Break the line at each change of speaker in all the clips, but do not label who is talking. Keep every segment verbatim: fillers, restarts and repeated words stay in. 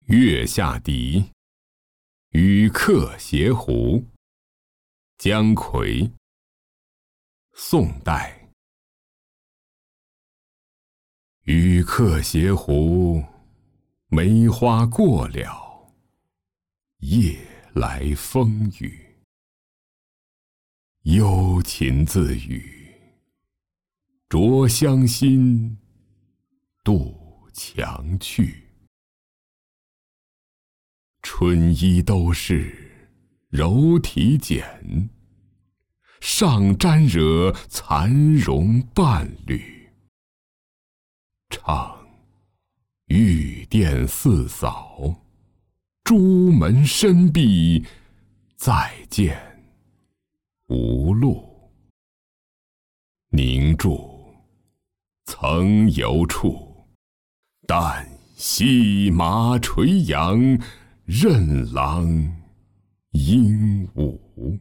月下笛，与客偕湖。姜夔，宋代。与客偕湖，梅花过了，夜来风雨。幽情自语，着香心，度强去。春衣都是柔体简，上沾惹蚕绒伴侣。唱玉殿四扫，朱门深闭，再见无路。凝注曾游处，但系马垂杨，任郎鹦鹉。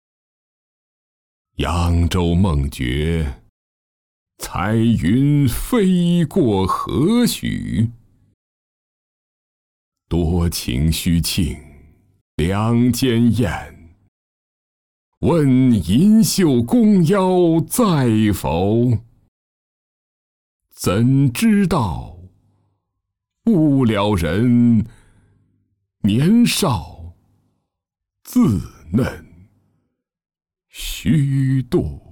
扬州梦觉，彩云飞过何许？多情须罄，两间燕。问银袖弓腰在否？怎知道，误了人，年少自嫩虚度。